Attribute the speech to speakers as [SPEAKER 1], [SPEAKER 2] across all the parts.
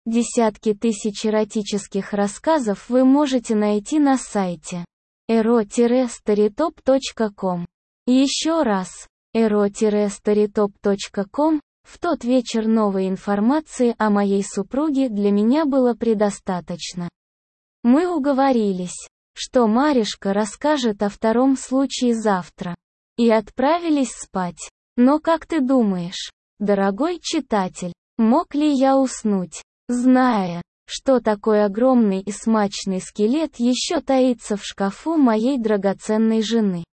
[SPEAKER 1] Десятки тысяч эротических рассказов вы можете найти на сайте ero-storytop.com. Еще раз, ero-storytop.com. В тот вечер новой информации о моей супруге для меня было предостаточно. Мы уговорились, что Маришка расскажет о втором случае завтра. И отправились спать. Но как ты думаешь, дорогой читатель, мог ли я уснуть, зная, что такой огромный и смачный скелет еще таится в шкафу моей драгоценной жены?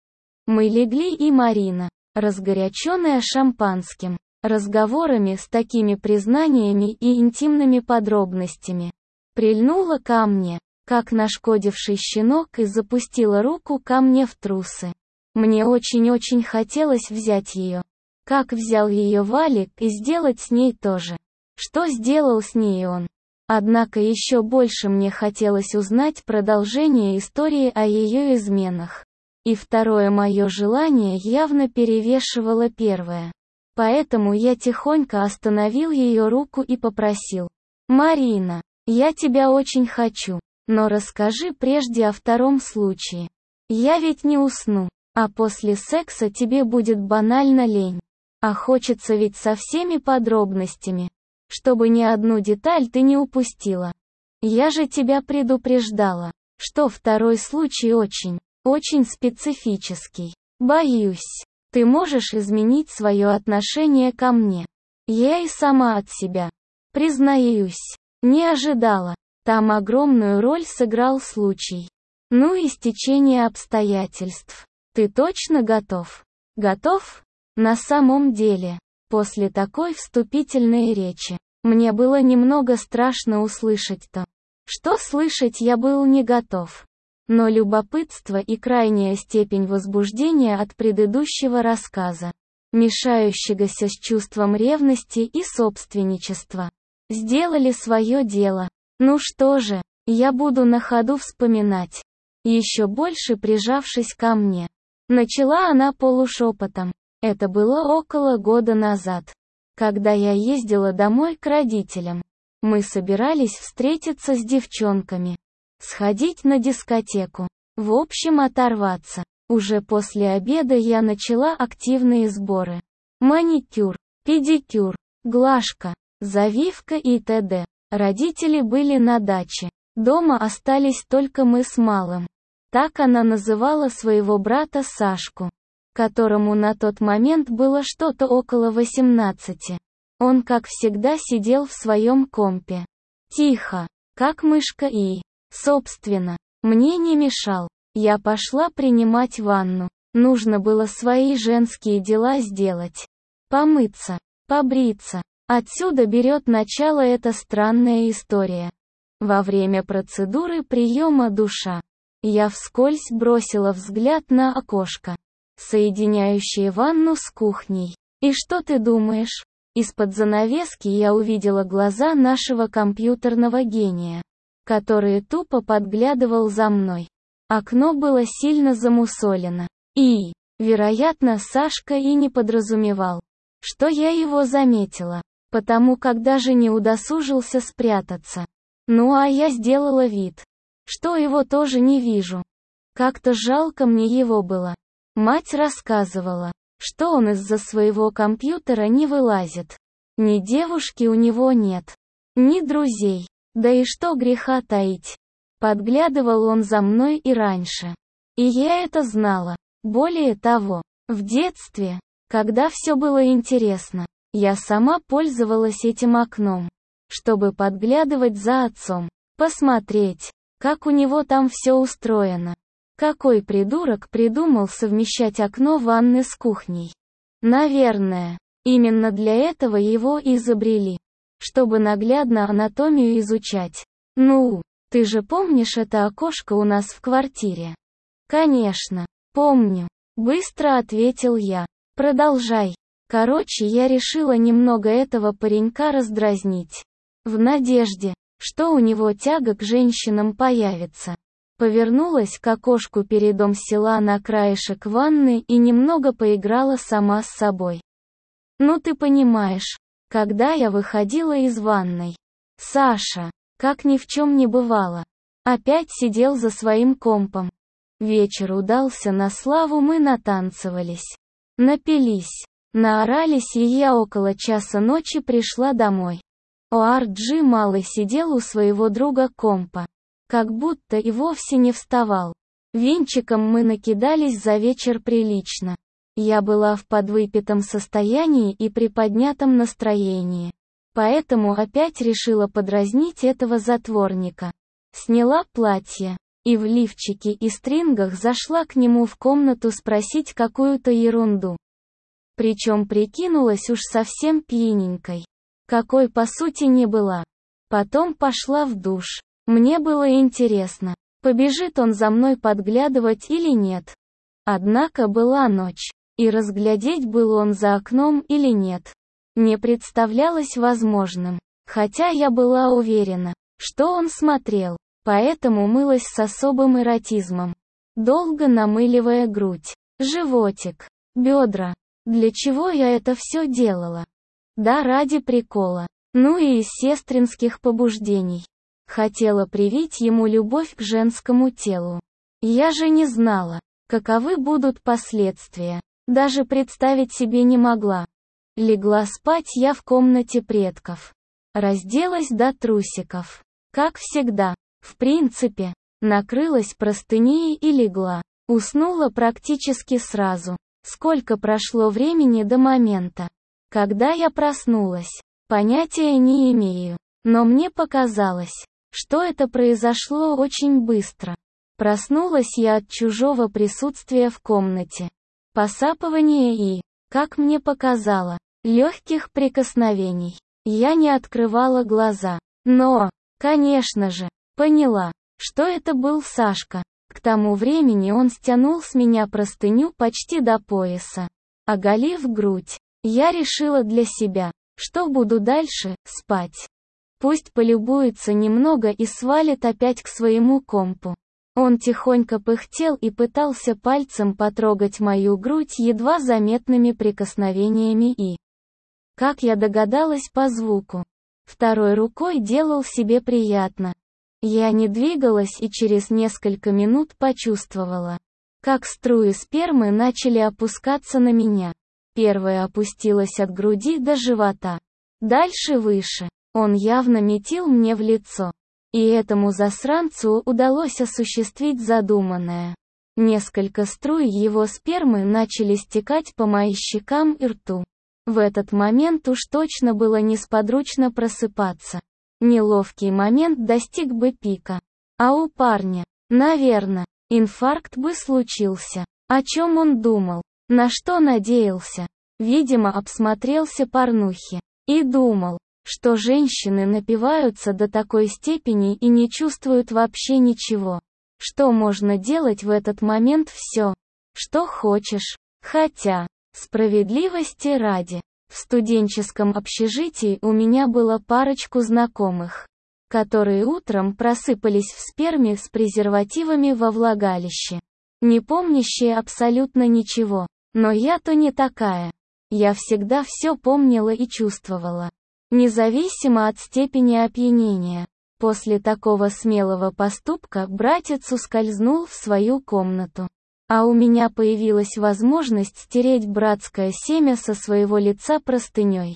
[SPEAKER 1] Мы легли, и Марина, разгоряченная шампанским, разговорами с такими признаниями и интимными подробностями, прильнула ко мне, как нашкодивший щенок, и запустила руку ко мне в трусы. Мне очень-очень хотелось взять ее, как взял ее Валик, и сделать с ней то же, что сделал с ней он. Однако еще больше мне хотелось узнать продолжение истории о ее изменах. И второе мое желание явно перевешивало первое. Поэтому я тихонько остановил ее руку и попросил: «Марина, я тебя очень хочу, но расскажи прежде о втором случае. Я ведь не усну, а после секса тебе будет банально лень. А хочется ведь со всеми подробностями, чтобы ни одну деталь ты не упустила. Я же тебя предупреждала, что второй случай очень специфический. Боюсь, ты можешь изменить свое отношение ко мне. Я и сама от себя, признаюсь, не ожидала. Там огромную роль сыграл случай. Ну и стечение обстоятельств. Ты точно готов? Готов? На самом деле, после такой вступительной речи, мне было немного страшно услышать то, что слышать я был не готов. Но любопытство и крайняя степень возбуждения от предыдущего рассказа, мешающегося с чувством ревности и собственничества, сделали свое дело. Ну что же, я буду на ходу вспоминать. Еще больше прижавшись ко мне, начала она полушепотом. Это было около года назад, когда я ездила домой к родителям. Мы собирались встретиться с девчонками, сходить на дискотеку, в общем оторваться. Уже после обеда я начала активные сборы. Маникюр, педикюр, глажка, завивка и т.д. Родители были на даче. Дома остались только мы с малым. Так она называла своего брата Сашку, которому на тот момент было что-то около 18. Он, как всегда, сидел в своем компе. Тихо, как мышка, и, собственно, мне не мешал. Я пошла принимать ванну. Нужно было свои женские дела сделать. Помыться, побриться. Отсюда берет начало эта странная история. Во время процедуры приема душа, я вскользь бросила взгляд на окошко, соединяющее ванну с кухней. И что ты думаешь? Из-под занавески я увидела глаза нашего компьютерного гения, который тупо подглядывал за мной. Окно было сильно замусолено. И, вероятно, Сашка и не подразумевал, что я его заметила, потому как даже не удосужился спрятаться. Ну а я сделала вид, что его тоже не вижу. Как-то жалко мне его было. Мать рассказывала, что он из-за своего компьютера не вылазит. Ни девушки у него нет, ни друзей. Да и что греха таить. Подглядывал он за мной и раньше. И я это знала. Более того, в детстве, когда все было интересно, я сама пользовалась этим окном, чтобы подглядывать за отцом, посмотреть, как у него там все устроено. Какой придурок придумал совмещать окно ванны с кухней? Наверное, именно для этого его изобрели, чтобы наглядно анатомию изучать. Ну, ты же помнишь это окошко у нас в квартире? Конечно, помню, быстро ответил я. Продолжай. Короче, я решила немного этого паренька раздразнить, в надежде, что у него тяга к женщинам появится. Повернулась к окошку передом, села на краешек ванны и немного поиграла сама с собой. Ну ты понимаешь, когда я выходила из ванной, Саша, как ни в чем не бывало, опять сидел за своим компом. Вечер удался на славу, мы натанцевались, напились, наорались, и я около часа ночи пришла домой. О'Арджи малый сидел у своего друга компа, как будто и вовсе не вставал. Винчиком мы накидались за вечер прилично. Я была в подвыпитом состоянии и приподнятом настроении. Поэтому опять решила подразнить этого затворника. Сняла платье и в лифчике и стрингах зашла к нему в комнату спросить какую-то ерунду. Причем прикинулась уж совсем пьяненькой, какой по сути не была. Потом пошла в душ. Мне было интересно, побежит он за мной подглядывать или нет. Однако была ночь, и разглядеть, был он за окном или нет, не представлялось возможным, хотя я была уверена, что он смотрел, поэтому мылась с особым эротизмом, долго намыливая грудь, животик, бедра. Для чего я это все делала? Да ради прикола, ну и из сестринских побуждений. Хотела привить ему любовь к женскому телу. Я же не знала, каковы будут последствия, даже представить себе не могла. Легла спать я в комнате предков. Разделась до трусиков. Как всегда, в принципе, накрылась простыней и легла. Уснула практически сразу. Сколько прошло времени до момента, когда я проснулась, понятия не имею. Но мне показалось, что это произошло очень быстро. Проснулась я от чужого присутствия в комнате, посапывания и, как мне показало, легких прикосновений. Я не открывала глаза, но, конечно же, поняла, что это был Сашка. К тому времени он стянул с меня простыню почти до пояса, оголив грудь. Я решила для себя, что буду дальше спать. Пусть полюбуется немного и свалит опять к своему компу. Он тихонько пыхтел и пытался пальцем потрогать мою грудь едва заметными прикосновениями и, как я догадалась по звуку, второй рукой делал себе приятно. Я не двигалась и через несколько минут почувствовала, как струи спермы начали опускаться на меня. Первая опустилась от груди до живота. Дальше выше. Он явно метил мне в лицо. И этому засранцу удалось осуществить задуманное. Несколько струй его спермы начали стекать по моим щекам и рту. В этот момент уж точно было несподручно просыпаться. Неловкий момент достиг бы пика. А у парня, наверное, инфаркт бы случился. О чем он думал? На что надеялся? Видимо, обсмотрелся порнухи. И думал, что женщины напиваются до такой степени и не чувствуют вообще ничего. Что можно делать в этот момент? Все, что хочешь. Хотя, справедливости ради, в студенческом общежитии у меня было парочку знакомых, которые утром просыпались в сперме с презервативами во влагалище, не помнящие абсолютно ничего. Но я-то не такая. Я всегда все помнила и чувствовала, независимо от степени опьянения. После такого смелого поступка братец ускользнул в свою комнату. А у меня появилась возможность стереть братское семя со своего лица простыней.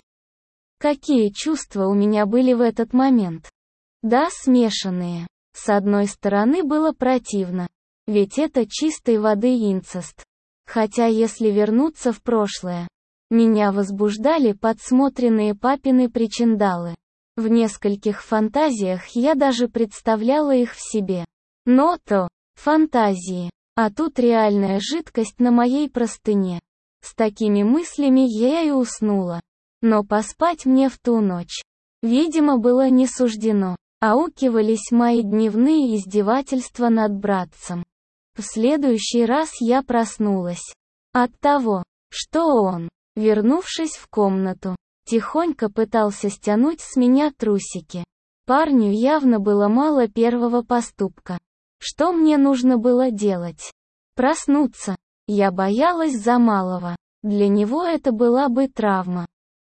[SPEAKER 1] Какие чувства у меня были в этот момент? Да, смешанные. С одной стороны, было противно. Ведь это чистой воды инцест. Хотя если вернуться в прошлое, меня возбуждали подсмотренные папины причиндалы. В нескольких фантазиях я даже представляла их в себе. Но то фантазии. А тут реальная жидкость на моей простыне. С такими мыслями я и уснула. Но поспать мне в ту ночь, видимо, было не суждено. Аукивались мои дневные издевательства над братцем. В следующий раз я проснулась от того, что он, вернувшись в комнату, тихонько пытался стянуть с меня трусики. Парню явно было мало первого поступка. Что мне нужно было делать? Проснуться. Я боялась за малого. Для него это была бы травма.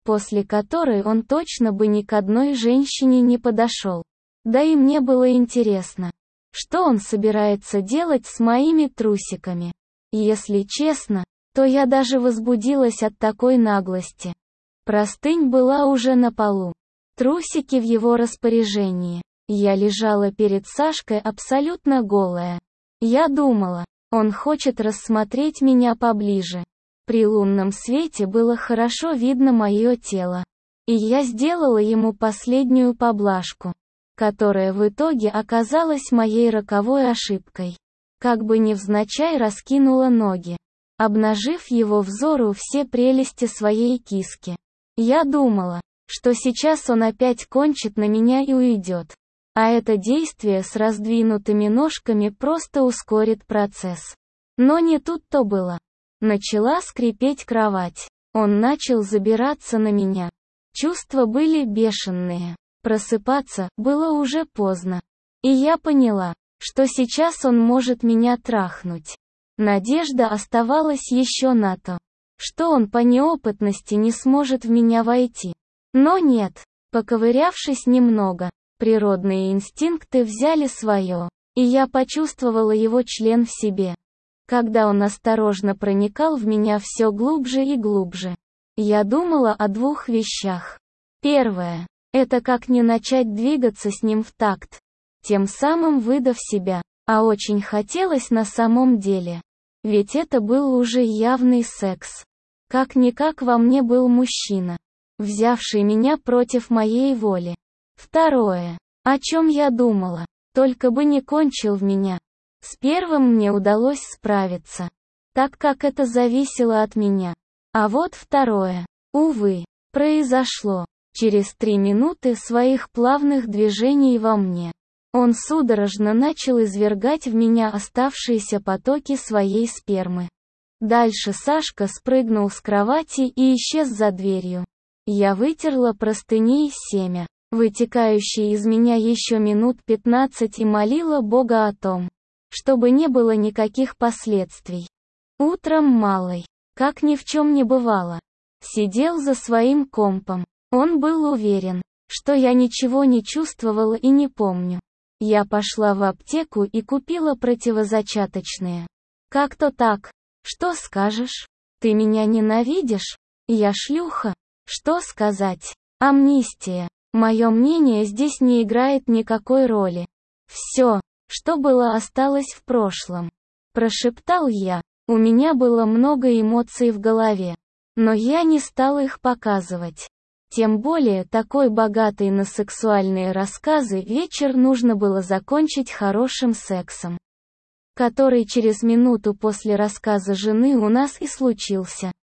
[SPEAKER 1] после которой он точно бы ни к одной женщине не подошел. Да и мне было интересно, что он собирается делать с моими трусиками. Если честно, то я даже возбудилась от такой наглости. Простынь была уже на полу. Трусики в его распоряжении. Я лежала перед Сашкой абсолютно голая. Я думала, он хочет рассмотреть меня поближе. При лунном свете было хорошо видно мое тело. И я сделала ему последнюю поблажку, которая в итоге оказалась моей роковой ошибкой. Как бы невзначай раскинула ноги, обнажив его взору все прелести своей киски. Я думала, что сейчас он опять кончит на меня и уйдет. А это действие с раздвинутыми ножками просто ускорит процесс. Но не тут-то было. Начала скрипеть кровать. Он начал забираться на меня. Чувства были бешеные. Просыпаться было уже поздно. И я поняла, что сейчас он может меня трахнуть. Надежда оставалась еще на то, что он по неопытности не сможет в меня войти. Но нет, поковырявшись немного, природные инстинкты взяли свое, и я почувствовала его член в себе. Когда он осторожно проникал в меня все глубже и глубже, я думала о двух вещах. Первое – это как не начать двигаться с ним в такт, тем самым выдав себя, а очень хотелось на самом деле. Ведь это был уже явный секс. Как-никак во мне был мужчина, взявший меня против моей воли. Второе, о чем я думала, только бы не кончил в меня. С первым мне удалось справиться, так как это зависело от меня. А вот второе, увы, произошло. Через 3 минуты своих плавных движений во мне, он судорожно начал извергать в меня оставшиеся потоки своей спермы. Дальше Сашка спрыгнул с кровати и исчез за дверью. Я вытерла простыней семя, вытекающие из меня еще минут 15 и молила Бога о том, чтобы не было никаких последствий. Утром малый, как ни в чем не бывало, сидел за своим компом. Он был уверен, что я ничего не чувствовала и не помню. Я пошла в аптеку и купила противозачаточные. Как-то так. Что скажешь? Ты меня ненавидишь? Я шлюха? Что сказать? Амнистия. Мое мнение здесь не играет никакой роли. Все, что было, осталось в прошлом. Прошептал я. У меня было много эмоций в голове, но я не стала их показывать. Тем более такой богатый на сексуальные рассказы вечер нужно было закончить хорошим сексом, который через минуту после рассказа жены у нас и случился.